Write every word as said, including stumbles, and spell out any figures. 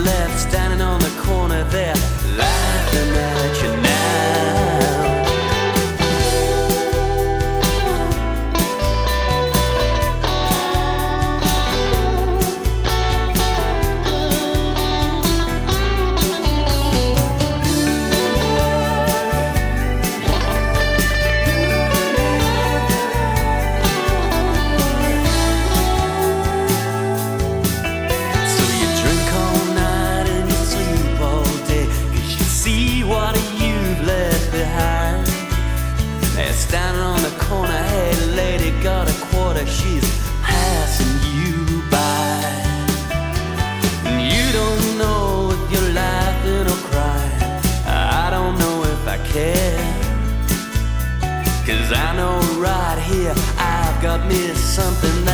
left, standing on the corner there, laughing at you now. Standing on the corner, hey lady, got a quarter, she's passing you by. And you don't know if you're laughing or crying, I don't know if I care. Cause I know right here, I've got me something